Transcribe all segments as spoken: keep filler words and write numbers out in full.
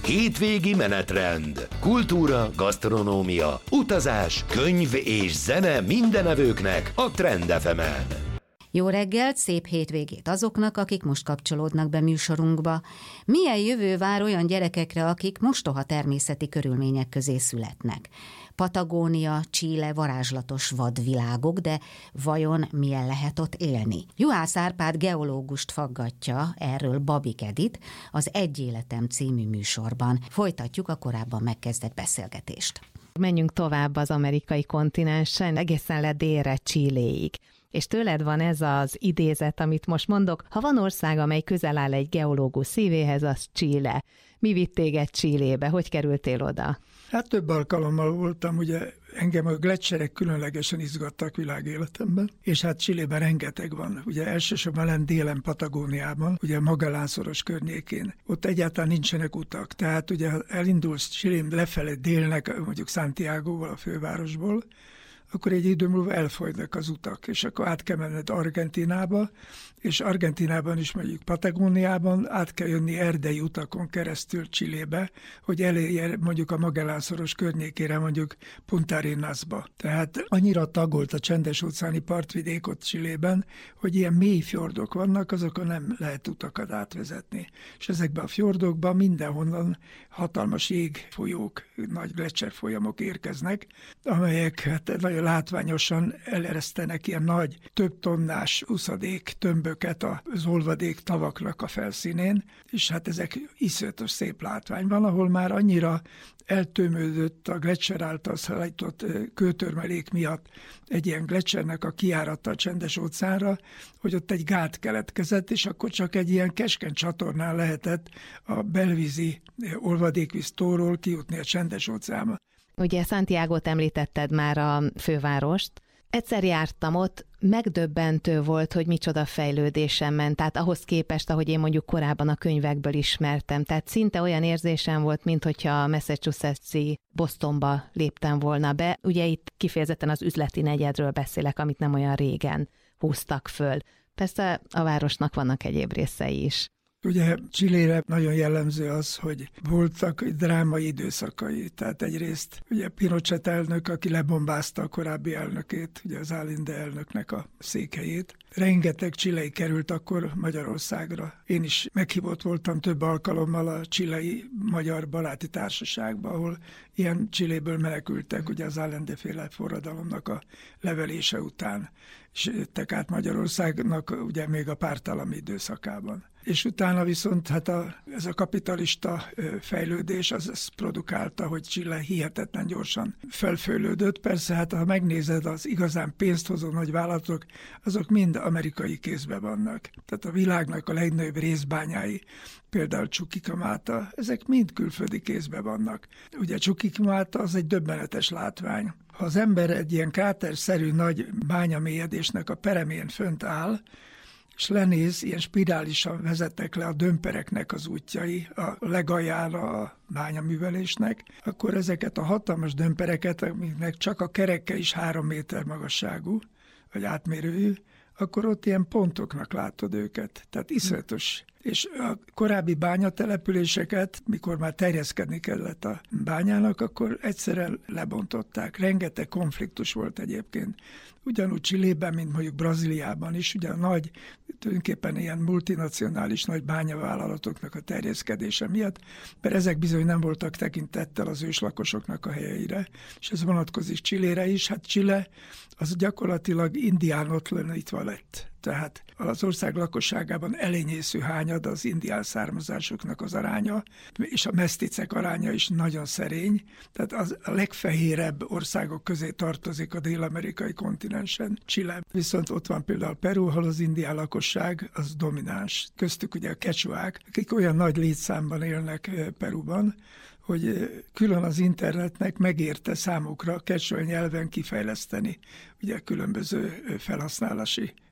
Hétvégi menetrend. Kultúra, gasztronómia, utazás, könyv és zene mindenevőknek a Trend ef emen. Jó reggelt, szép hétvégét azoknak, akik most kapcsolódnak be műsorunkba. Milyen jövő vár olyan gyerekekre, akik mostoha természeti körülmények közé születnek? Patagónia, Chile varázslatos vadvilágok, de vajon milyen lehet ott élni? Juhász Árpád geológust faggatja erről Babik Edit az Egy életem című műsorban. Folytatjuk a korábban megkezdett beszélgetést. Menjünk tovább az amerikai kontinensen, egészen le délre, Chiléig. És tőled van ez az idézet, amit most mondok. Ha van ország, amely közel áll egy geológus szívéhez, az Chile. Mi vitt téged Chilébe? Hogy kerültél oda? Hát több alkalommal voltam, ugye engem a gleccserek különlegesen izgattak világéletemben, és hát Chilében rengeteg van. Ugye elsősorban lent délen Patagóniában, ugye a Magellán-szoros környékén. Ott egyáltalán nincsenek utak. Tehát ugye elindulsz Chilén lefele délnek, mondjuk Santiagoval, a fővárosból, akkor egy idő múlva elfogynak az utak, és akkor át kell menned Argentinába, és Argentinában is mondjuk Patagóniában át kell jönni erdei utakon keresztül Chilébe, hogy elérje mondjuk a Magellán-szoros környékére, mondjuk Punta Arenasba. Tehát annyira tagolt a csendes-óceáni partvidék ott Chilében, hogy ilyen mély fjordok vannak, azokon nem lehet utakat átvezetni. És ezekben a fjordokban mindenhonnan hatalmas jégfolyók, nagy gleccserfolyamok érkeznek, amelyek hát nagyon látványosan eleresztenek ilyen nagy, több tonnás uszadék tömböket az olvadék tavaknak a felszínén, és hát ezek iszonyatos szép látvány van, ahol már annyira eltömődött a gleccser által szállított kőtörmelék miatt egy ilyen gleccsernek a kijárata a csendes óceánra, hogy ott egy gát keletkezett, és akkor csak egy ilyen keskeny csatornán lehetett a belvízi olvadékvíz tóról kijutni a csendes óceánba. Ugye Santiagót említetted már, a fővárost. Egyszer jártam ott, megdöbbentő volt, hogy micsoda fejlődésen ment, tehát ahhoz képest, ahogy én mondjuk korábban a könyvekből ismertem. Tehát szinte olyan érzésem volt, mint hogyha a Massachusetts-i Bostonba léptem volna be. Ugye itt kifejezetten az üzleti negyedről beszélek, amit nem olyan régen húztak föl. Persze a városnak vannak egyéb részei is. Ugye Chilére nagyon jellemző az, hogy voltak drámai időszakai. Tehát egyrészt ugye Pinochet elnök, aki lebombázta a korábbi elnökét, ugye az Allende elnöknek a székhelyét. Rengeteg chilei került akkor Magyarországra. Én is meghívott voltam több alkalommal a chilei magyar baráti társaságba, ahol ilyen Chiléből menekültek, ugye az Allende-féle forradalomnak a levelése után, és jöttek át Magyarországnak ugye még a pártállami időszakában. És utána viszont hát a, ez a kapitalista fejlődés az ezt produkálta, hogy Chile hihetetlen gyorsan felfejlődött. Persze, hát ha megnézed, az igazán pénzt hozó nagy vállalatok, azok mind amerikai kézben vannak. Tehát a világnak a legnagyobb részbányái, például Chuquicamata, ezek mind külföldi kézben vannak. Ugye Chuquicamata az egy döbbenetes látvány. Ha az ember egy ilyen kráterszerű nagy bányamélyedésnek a peremén fönt áll, és lenéz, ilyen spirálisan vezetnek le a dömpereknek az útjai a legaljára a bányaművelésnek, akkor ezeket a hatalmas dömpereket, amiknek csak a kereke is három méter magasságú, vagy átmérőjű, akkor ott ilyen pontoknak látod őket. Tehát iszonyatos. És a korábbi bányatelepüléseket, mikor már terjeszkedni kellett a bányának, akkor egyszerűen lebontották. Rengeteg konfliktus volt egyébként. Ugyanúgy Chilében, mint mondjuk Brazíliában is, ugye a nagy, tulajdonképpen ilyen multinacionális nagy bányavállalatoknak a terjeszkedése miatt, mert ezek bizony nem voltak tekintettel az őslakosoknak a helyeire, és ez vonatkozik Chilére is. Hát Chile az gyakorlatilag indiánotlanítva lett. Tehát az ország lakosságában elenyésző hányad az indián származásoknak az aránya, és a meszticek aránya is nagyon szerény. Tehát az a legfehérebb országok közé tartozik a dél-amerikai kontinensen. Chile viszont ott van például Peru, ahol az indián lakosság az domináns. Köztük ugye a quechuák, akik olyan nagy létszámban élnek Peruban, hogy külön az internetnek megérte számukra quechua nyelven kifejleszteni ugye különböző felhasználási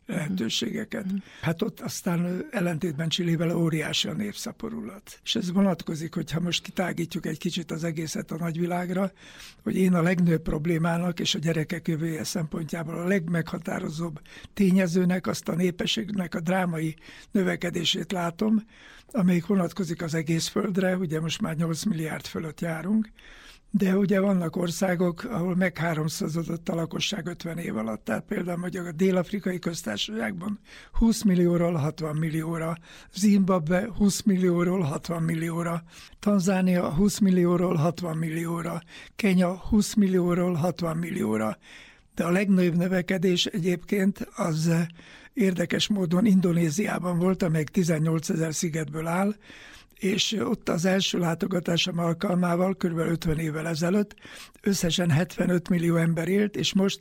lehetőségeket. Hát ott aztán ellentétben Chilével óriási a népszaporulat. És ez vonatkozik, hogyha most kitágítjuk egy kicsit az egészet a nagyvilágra, hogy én a legnagyobb problémának és a gyerekek jövője szempontjából a legmeghatározóbb tényezőnek azt a népességnek a drámai növekedését látom, amelyik vonatkozik az egész földre, ugye most már nyolc milliárd fölött járunk, de ugye vannak országok, ahol megháromszorozódott a lakosság ötven év alatt. Tehát például mondjuk a Dél-Afrikai Köztársaságban húsz millióról hatvan millióra, Zimbabwe húsz millióról hatvan millióra, Tanzánia húsz millióról hatvan millióra, Kenya húsz millióról hatvan millióra. De a legnagyobb növekedés egyébként az érdekes módon Indonéziában volt, amelyik tizennyolcezer szigetből áll, és ott az első látogatásom alkalmával, kb. ötven évvel ezelőtt összesen hetvenöt millió ember élt, és most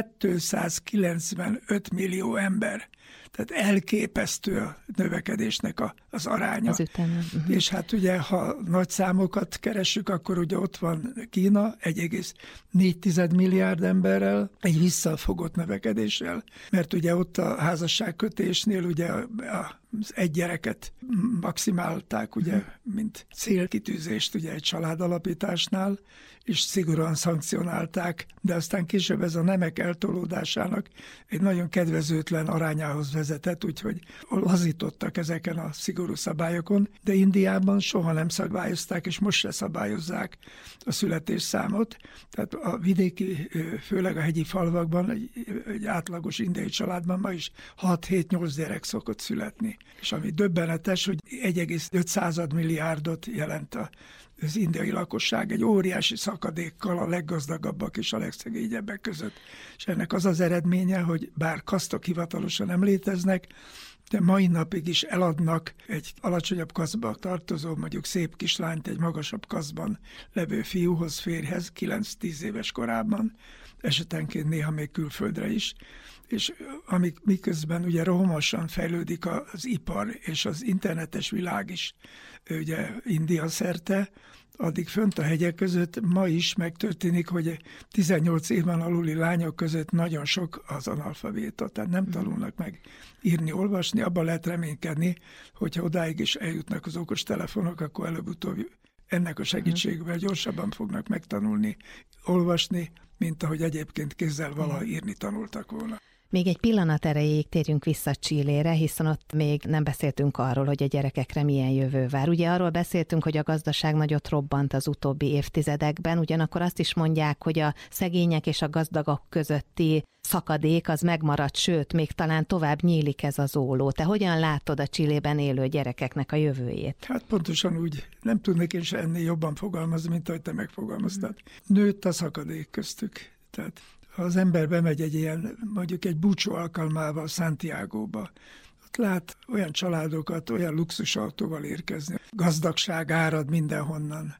kétszázkilencvenöt millió ember. Tehát elképesztő a növekedésnek a, az aránya. Az üteme. Uh-huh. És hát ugye, ha nagy számokat keressük, akkor ugye ott van Kína egy egész négy milliárd emberrel, egy visszafogott növekedéssel, mert ugye ott a házasságkötésnél ugye a, a az egy gyereket maximálták, ugye, mint célkitűzést ugye egy családalapításnál, és szigorúan szankcionálták, de aztán később ez a nemek eltolódásának egy nagyon kedvezőtlen arányához vezetett, úgyhogy lazítottak ezeken a szigorú szabályokon, de Indiában soha nem szabályozták, és most se szabályozzák a születésszámot. Tehát a vidéki, főleg a hegyi falvakban egy, egy átlagos indiai családban ma is hat-hét-nyolc gyerek szokott születni. És ami döbbenetes, hogy egy egész öt milliárdot jelent a az indiai lakosság egy óriási szakadékkal a leggazdagabbak és a legszegényebbek között. És ennek az az eredménye, hogy bár kasztok hivatalosan nem léteznek, de mai napig is eladnak egy alacsonyabb kasztba tartozó, mondjuk szép kislányt egy magasabb kasztban levő fiúhoz, férjhez, kilenc-tíz éves korában, esetenként néha még külföldre is, és amik miközben ugye rohamosan fejlődik az ipar és az internetes világ is ugye India szerte, addig fönt a hegyek között ma is megtörténik, hogy tizennyolc éven aluli lányok között nagyon sok az analfabéta, tehát nem tanulnak meg írni, olvasni, abban lehet reménykedni, hogyha odáig is eljutnak az okos telefonok, akkor előbb-utóbb ennek a segítségével gyorsabban fognak megtanulni, olvasni, mint ahogy egyébként kézzel valaha írni tanultak volna. Még egy pillanat erejéig térjünk vissza Chilére, hiszen ott még nem beszéltünk arról, hogy a gyerekekre milyen jövő vár. Ugye arról beszéltünk, hogy a gazdaság nagyot robbant az utóbbi évtizedekben, ugyanakkor azt is mondják, hogy a szegények és a gazdagok közötti szakadék az megmaradt, sőt, még talán tovább nyílik ez az óló. Te hogyan látod a Chilében élő gyerekeknek a jövőjét? Hát pontosan úgy, nem tudnék én se ennél jobban fogalmazni, mint ahogy te megfogalmaztad. Nőtt a szakadék köztük, tehát ha az ember bemegy egy ilyen, mondjuk egy búcsú alkalmával Santiagóba, ott lát olyan családokat, olyan luxusautóval érkezni. Gazdagság árad mindenhonnan.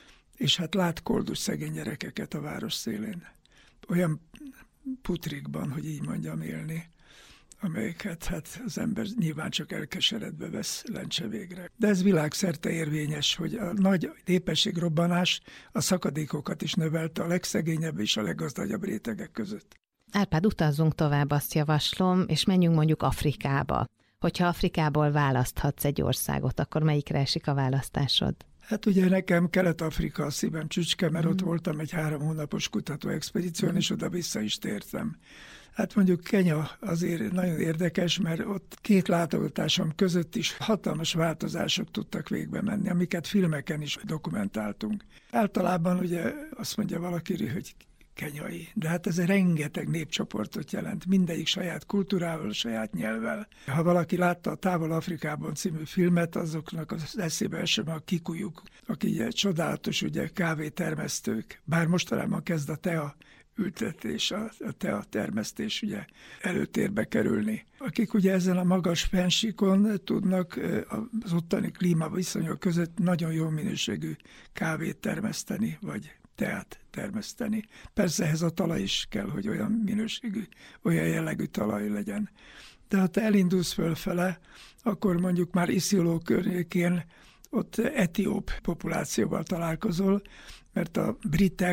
És hát lát koldus szegény gyerekeket a város szélén. Olyan putrikban, hogy így mondjam, élni, amelyeket hát az ember nyilván csak elkeseredve vesz lencse végre. De ez világszerte érvényes, hogy a nagy népességrobbanás a szakadékokat is növelte a legszegényebb és a leggazdagabb rétegek között. Árpád, utazzunk tovább, azt javaslom, és menjünk mondjuk Afrikába. Hogyha Afrikából választhatsz egy országot, akkor melyikre esik a választásod? Hát ugye nekem Kelet-Afrika a szívem csücske, mert mm. ott voltam egy három hónapos kutatóexpedíción, mm. és oda vissza is tértem. Hát mondjuk Kenya azért nagyon érdekes, mert ott két látogatásom között is hatalmas változások tudtak végbe menni, amiket filmeken is dokumentáltunk. Általában ugye azt mondja valaki, hogy kenyai, de hát ez rengeteg népcsoportot jelent, mindegyik saját kultúrával, saját nyelvvel. Ha valaki látta a Távol Afrikában című filmet, azoknak az eszébe esem a kikujuk, akik ugye csodálatos ugye kávétermesztők, bár mostanában kezd a tea ültetés, a tea termesztés ugye előtérbe kerülni. Akik ugye ezen a magas fennsíkon tudnak az ottani klímaviszonyok között nagyon jó minőségű kávét termeszteni, vagy teát termeszteni. Persze ehhez a talaj is kell, hogy olyan minőségű, olyan jellegű talaj legyen. De ha te elindulsz fölfele, akkor mondjuk már Iszioló környékén ott etióp populációval találkozol, mert a britek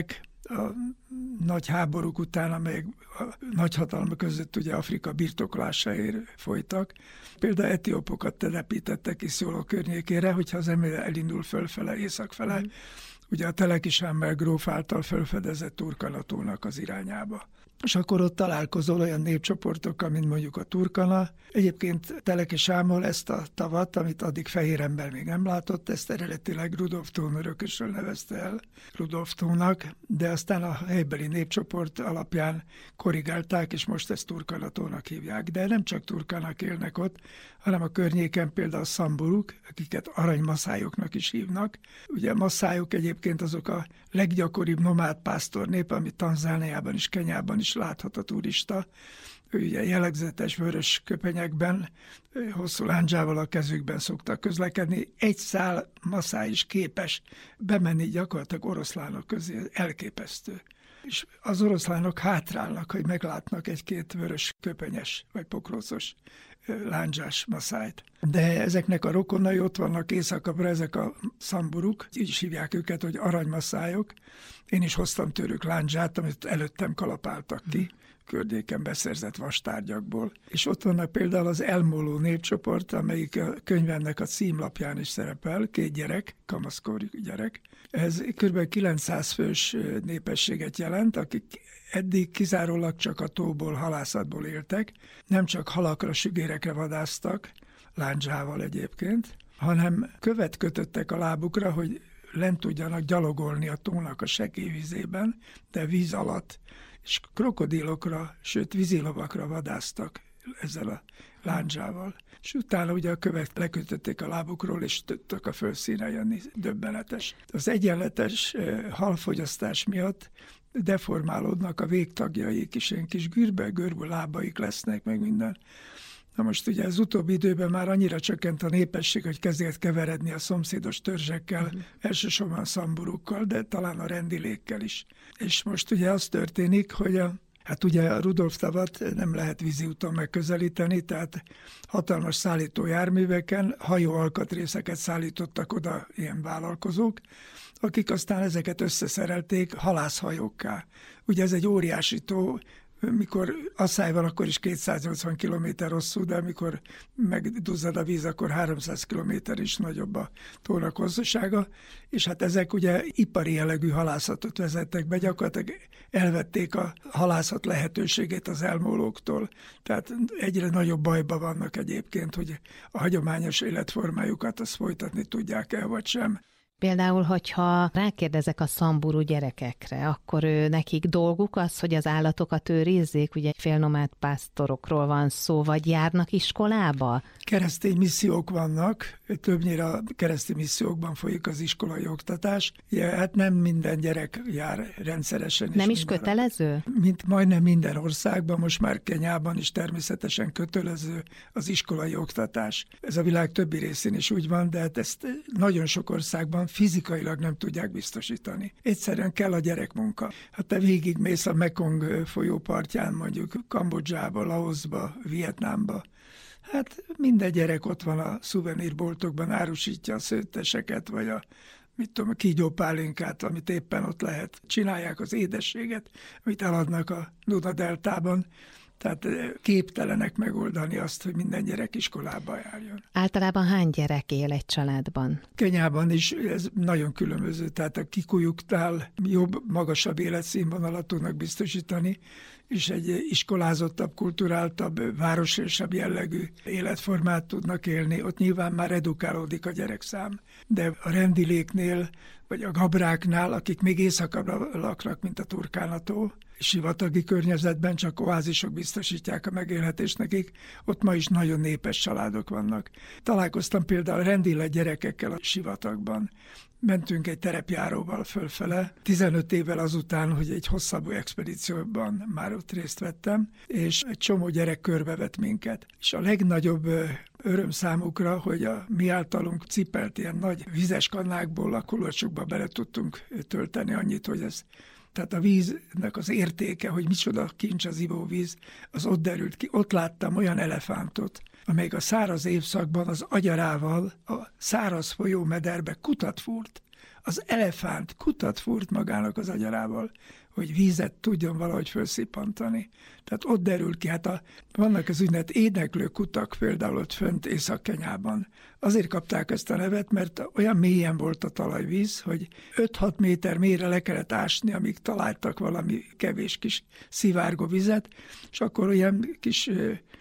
a nagy háborúk után, amelyek a nagyhatalmak között ugye Afrika birtoklásáért folytak. Például etiópokat telepítettek Iszoló környékére, hogyha az ember elindul fölfele, északfele, mm. ugye a Telekisámmer gróf által felfedezett Turkana-tónak az irányába. És akkor ott találkozol olyan népcsoportokkal, mint mondjuk a Turkana. Egyébként Telekisámmal ezt a tavat, amit addig fehér ember még nem látott, ezt eredetileg Rudolf Thon örökösről nevezte el Rudolf Thonnak, de aztán a helybeli népcsoport alapján korrigálták, és most ezt Turkana-tónak hívják. De nem csak turkának élnek ott, hanem a környéken például a szamburuk, akiket aranymaszályoknak is hívnak. Ugye a maszályok egyébként azok a leggyakoribb nomád pásztor nép, amit Tanzániában és Kenyában is láthat a turista. Ő ugye jellegzetes vörös köpenyekben, hosszú lándzsával a kezükben szoktak közlekedni. Egy szál maszály is képes bemenni gyakorlatilag oroszlánok közé, elképesztő. És az oroszlánok hátrálnak, hogy meglátnak egy-két vörös köpenyes vagy pokrócos lándzsás maszájt. De ezeknek a rokonai ott vannak északabbra, ezek a szamburuk, így is hívják őket, hogy aranymaszályok. Én is hoztam tőlük lándzsát, amit előttem kalapáltak ki, környéken beszerzett vastárgyakból. És ott vannak például az elmúló népcsoport, amelyik a könyvemnek a címlapján is szerepel, két gyerek, kamaszkorú gyerek. Ez kb. kilencszáz fős népességet jelent, akik eddig kizárólag csak a tóból, halászatból éltek, nem csak halakra, sügérekre vadásztak, lándzsával egyébként, hanem követ kötöttek a lábukra, hogy lent tudjanak gyalogolni a tónak a sekély vízében, de víz alatt, és krokodilokra, sőt vízilovakra vadásztak ezzel a lándzsával. És utána ugye a követ lekötötték a lábukról, és tudtak a földszínre jönni, döbbenetes. Az egyenletes halfogyasztás miatt deformálódnak a végtagjaik is, ilyen kis gürbe-görbű lábaik lesznek, meg minden. Na most ugye az utóbbi időben már annyira csökkent a népesség, hogy kezdett keveredni a szomszédos törzsekkel, uh-huh. elsősorban a szamburukkal, de talán a rendilékkel is. És most ugye az történik, hogy a, hát ugye a Rudolf tavat nem lehet vízi úton megközelíteni, tehát hatalmas szállító járműveken hajó alkatrészeket szállítottak oda ilyen vállalkozók, akik aztán ezeket összeszerelték halászhajókká. Ugye ez egy óriási tó, mikor asszály van, akkor is kétszáznyolcvan kilométer hosszú, de amikor megduzzad a víz, akkor háromszáz kilométer is nagyobb a tónak hosszúsága, és hát ezek ugye ipari jellegű halászatot vezettek be, gyakorlatilag elvették a halászat lehetőségét az elmúlóktól, tehát egyre nagyobb bajba vannak egyébként, hogy a hagyományos életformájukat azt folytatni tudják el, vagy sem. Például, hogyha rákérdezek a szamburu gyerekekre, akkor ő, nekik dolguk az, hogy az állatokat őrizzék, ugye félnomád pásztorokról van szó, vagy járnak iskolába? Keresztény missziók vannak, többnyire a keresztény missziókban folyik az iskolai oktatás. Ja, hát nem minden gyerek jár rendszeresen. Nem is minden, kötelező? Mint majdnem minden országban, most már Kenyában is természetesen kötelező az iskolai oktatás. Ez a világ többi részén is úgy van, de hát ezt nagyon sok országban fizikailag nem tudják biztosítani. Egyszerűen kell a gyerekmunka. Hát te végigmész a Mekong folyó partján, mondjuk Kambodzsába, Laoszba, Vietnámba. Hát minden gyerek ott van a szuvenírboltokban, árusítja a szőtteseket, vagy a mit tudom, a kígyópálinkát, amit éppen ott lehet. Csinálják az édességet, amit eladnak a Duna-deltában. Tehát képtelenek megoldani azt, hogy minden gyerek iskolába járjon. Általában hány gyerek él egy családban? Kenyában is ez nagyon különböző, tehát a kikujuknál jobb, magasabb életszínvonalat tudnak biztosítani, és egy iskolázottabb, kulturáltabb, városiasabb jellegű életformát tudnak élni. Ott nyilván már edukálódik a gyerekszám. De a rendiléknél, vagy a gabráknál, akik még északabbra laknak, mint a Turkana-tó, sivatagi környezetben csak oázisok biztosítják a megélhetést nekik, ott ma is nagyon népes családok vannak. Találkoztam például rendille gyerekekkel a sivatagban. Mentünk egy terepjáróval fölfele, tizenöt évvel azután, hogy egy hosszabb expedícióban már ott részt vettem, és egy csomó gyerek körbevett minket. És a legnagyobb öröm számukra, hogy a mi általunk cipelt ilyen nagy vizes kannákból a kulacsokba bele tudtunk tölteni annyit, hogy ez tehát a víznek az értéke, hogy micsoda kincs az ivóvíz, az ott derült ki. Ott láttam olyan elefántot, amelyik a száraz évszakban az agyarával a száraz folyómederbe kutat fúrt. Az elefánt kutat fúrt magának az agyarával, hogy vízet tudjon valahogy felszippantani. Tehát ott derül ki, hát a, vannak az úgynevezett éneklő kutak például ott fönt Észak-Kenyában. Azért kapták ezt a nevet, mert olyan mélyen volt a talajvíz, hogy öt-hat méter mélyre le kellett ásni, amíg találtak valami kevés kis szivárgó vizet, és akkor olyan kis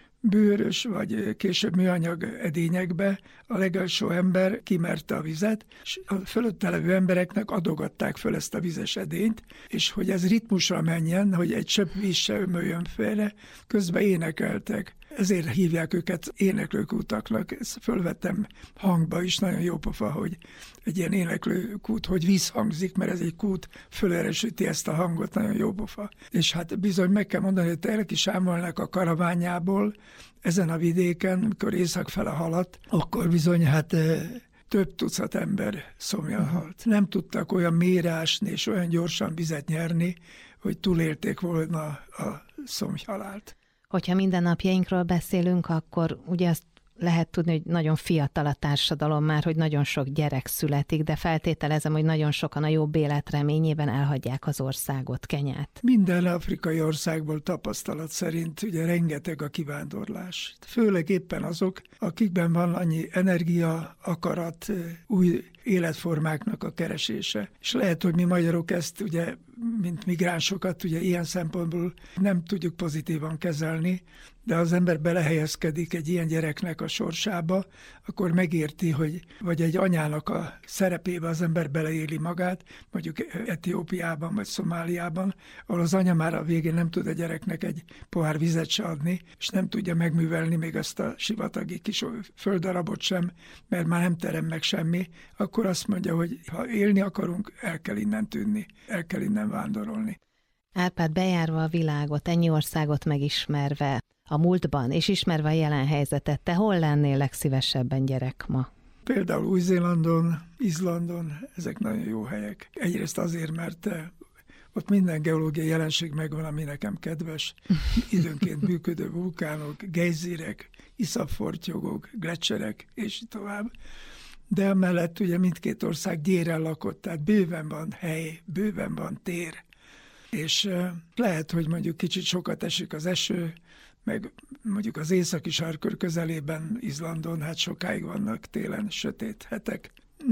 bőrös vagy később műanyag edényekbe a legelső ember kimerte a vizet, és a fölötte levő embereknek adogatták föl ezt a vizes edényt, és hogy ez ritmusra menjen, hogy egy csepp víz se ömöljön félre, közben énekeltek. Ezért hívják őket éneklőkútaknak. Ezt fölvettem hangba is, nagyon jó pofa, hogy egy ilyen éneklőkút, hogy visszhangzik, mert ez egy kút föleresíti ezt a hangot, nagyon jó pofa. És hát bizony meg kell mondani, hogy tényleg is ámolnak a karaványából ezen a vidéken, mikor észak fele haladt, akkor bizony hát több tucat ember szomjan halt. Nem tudtak olyan mélyre ásni és olyan gyorsan vizet nyerni, hogy túlélték volna a szomjhalált. Hogyha mindennapjainkról beszélünk, akkor ugye azt lehet tudni, hogy nagyon fiatal a társadalom már, hogy nagyon sok gyerek születik, de feltételezem, hogy nagyon sokan a jobb élet reményében elhagyják az országot, Kenyát. Minden afrikai országból tapasztalat szerint ugye rengeteg a kivándorlás. Főleg éppen azok, akikben van annyi energia, akarat, új életformáknak a keresése. És lehet, hogy mi magyarok ezt ugye, mint migránsokat, ugye ilyen szempontból nem tudjuk pozitívan kezelni, de az ember belehelyezkedik egy ilyen gyereknek a sorsába, akkor megérti, hogy vagy egy anyának a szerepébe az ember beleéli magát, mondjuk Etiópiában vagy Szomáliában, ahol az anya már a végén nem tud a gyereknek egy pohár vizet se adni, és nem tudja megművelni még azt a sivatagi kis földdarabot sem, mert már nem terem meg semmi, akkor azt mondja, hogy ha élni akarunk, el kell innen tűnni, el kell innen vándorolni. Árpád, bejárva a világot, ennyi országot megismerve, a múltban, és ismerve a jelen helyzetet, te hol lennél legszívesebben gyerek ma? Például Új-Zélandon, Izlandon, ezek nagyon jó helyek. Egyrészt azért, mert ott minden geológiai jelenség megvan, ami nekem kedves. Időnként működő vulkánok, gejzírek, iszapfortyogók, gletszerek, és így tovább. De emellett ugye mindkét ország gyéren lakott, tehát bőven van hely, bőven van tér. És lehet, hogy mondjuk kicsit sokat esik az eső, meg mondjuk az északi sarkkör közelében, Izlandon, hát sokáig vannak télen sötét hetek.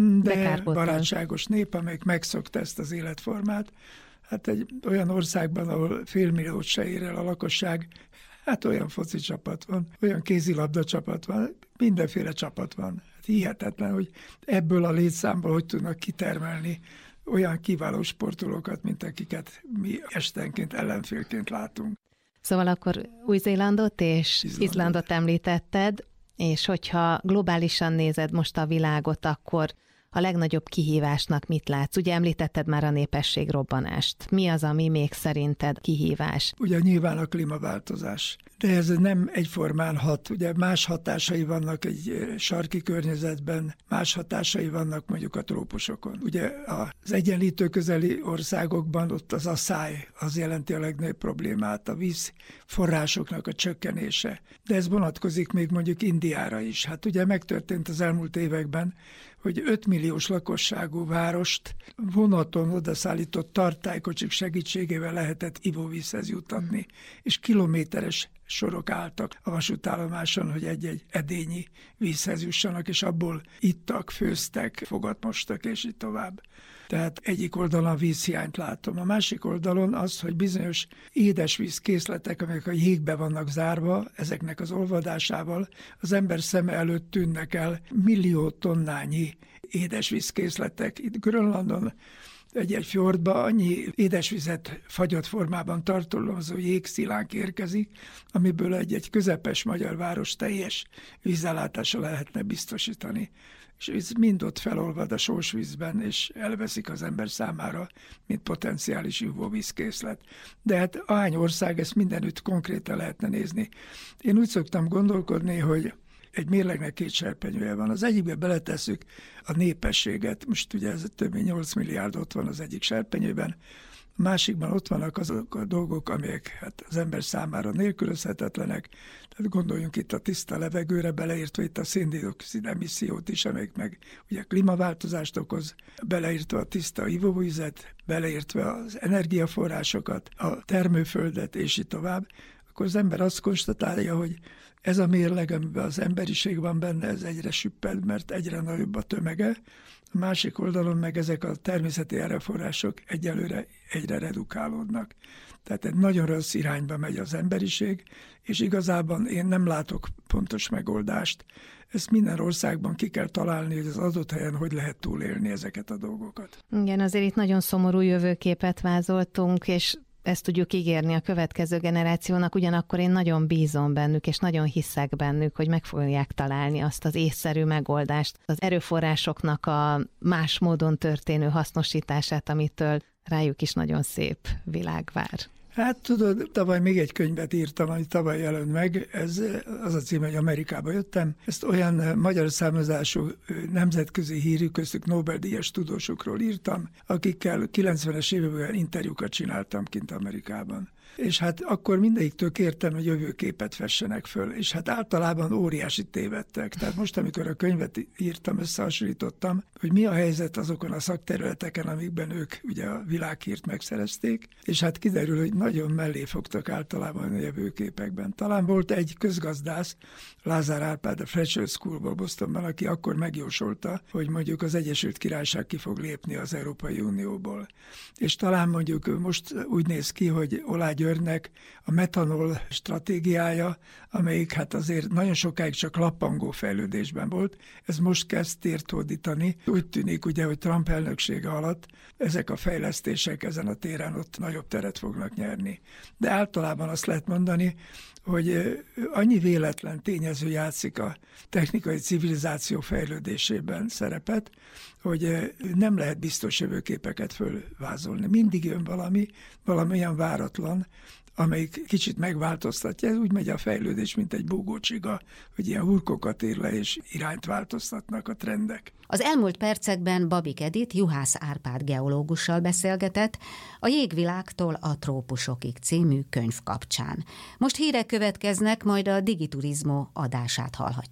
De barátságos nép, amelyik megszokta ezt az életformát. Hát egy olyan országban, ahol félmilliót se ér el a lakosság, hát olyan foci csapat van, olyan kézilabda csapat van, mindenféle csapat van. Hát hihetetlen, hogy ebből a létszámból hogy tudnak kitermelni olyan kiváló sportolókat, mint akiket mi estenként ellenfélként látunk. Szóval akkor Új-Zélandot és Izlandot. Izlandot említetted, és hogyha globálisan nézed most a világot, akkor a legnagyobb kihívásnak mit látsz? Ugye említetted már a népességrobbanást. Mi az, ami még szerinted kihívás? Ugye nyilván a klímaváltozás. De ez nem egyformán hat. Ugye más hatásai vannak egy sarki környezetben, más hatásai vannak mondjuk a trópusokon. Ugye az egyenlítő közeli országokban ott az asszály, az jelenti a legnagyobb problémát, a vízforrásoknak a csökkenése. De ez vonatkozik még mondjuk Indiára is. Hát ugye megtörtént az elmúlt években, hogy öt milliós lakosságú várost vonaton odaszállított tartálykocsik segítségével lehetett ivóvízhez juttatni, mm. és kilométeres sorok álltak a vasútállomáson, hogy egy-egy edényi vízhez jussanak, és abból ittak, főztek, fogat mostak, és így tovább. Tehát egyik oldalon a vízhiányt látom. A másik oldalon az, hogy bizonyos édesvízkészletek, amelyek a jégbe vannak zárva, ezeknek az olvadásával az ember szeme előtt tűnnek el millió tonnányi édesvízkészletek. Itt Grönlandon egy-egy fjordba annyi édesvizet fagyott formában tartalmazó jégszilánk érkezik, amiből egy-egy közepes magyar város teljes vízellátása lehetne biztosítani. És ez mind ott felolvad a sósvízben, és elveszik az ember számára, mint potenciális ivóvízkészlet. De hát ahány ország, ezt mindenütt konkrétan lehetne nézni. Én úgy szoktam gondolkodni, hogy egy mérlegnek két serpenyője van. Az egyikbe beletesszük a népességet, most ugye ez több mint nyolc milliárd ott van az egyik serpenyőben, a másikban ott vannak azok a dolgok, amelyek hát az ember számára nélkülözhetetlenek. Tehát gondoljunk itt a tiszta levegőre, beleértve itt a szén-dioxid emissziót is, amelyik meg ugye klímaváltozást okoz, beleértve a tiszta ivóvizet, beleértve az energiaforrásokat, a termőföldet, és így tovább, akkor az ember azt konstatálja, hogy ez a mérleg, amiben az emberiség van benne, ez egyre süpped, mert egyre nagyobb a tömege. A másik oldalon meg ezek a természeti erőforrások egyelőre egyre redukálódnak. Tehát egy nagyon rossz irányba megy az emberiség, és igazában én nem látok pontos megoldást. Ezt minden országban ki kell találni, hogy az adott helyen hogy lehet túlélni ezeket a dolgokat. Igen, azért itt nagyon szomorú jövőképet vázoltunk, és ezt tudjuk ígérni a következő generációnak, ugyanakkor én nagyon bízom bennük, és nagyon hiszek bennük, hogy meg fogják találni azt az észszerű megoldást, az erőforrásoknak a más módon történő hasznosítását, amitől rájuk is nagyon szép világ vár. Hát tudod, tavaly még egy könyvet írtam, ami tavaly jelent meg, ez az a cím, hogy Amerikába jöttem. Ezt olyan magyar származású nemzetközi hírű, köztük Nobel-díjas tudósokról írtam, akikkel kilencvenes években interjúkat csináltam kint Amerikában. És hát akkor mindegyiktől kértem, hogy jövőképet fessenek föl, és hát általában óriási tévedtek. Tehát most, amikor a könyvet írtam, összehasonlítottam, hogy mi a helyzet azokon a szakterületeken, amikben ők ugye a világhírt megszerezték, és hát kiderül, hogy nagyon mellé fogtak általában a jövőképekben. Talán volt egy közgazdász, Lázár Árpád a Fletcher Schoolból Bostonban, aki akkor megjósolta, hogy mondjuk az Egyesült Királyság ki fog lépni az Európai Unióból. És talán mondjuk most úgy néz ki, hogy Oláh Györgynek a metanol stratégiája, amelyik hát azért nagyon sokáig csak lappangó fejlődésben volt, ez most kezd tért hódítani. Úgy tűnik ugye, hogy Trump elnöksége alatt ezek a fejlesztések ezen a téren ott nagyobb teret fognak nyerni. De általában azt lehet mondani, hogy annyi véletlen tényező játszik a technikai civilizáció fejlődésében szerepet, hogy nem lehet biztos jövőképeket fölvázolni. Mindig jön valami, valamilyen váratlan, amelyik kicsit megváltoztatja. Ez úgy megy a fejlődés, mint egy búgócsiga, hogy ilyen hurkokat ér le, és irányt változtatnak a trendek. Az elmúlt percekben Babik Edith Juhász Árpád geológussal beszélgetett a Jégvilágtól a trópusokig című könyv kapcsán. Most hírek következnek, majd a Digiturizmo adását hallhatják.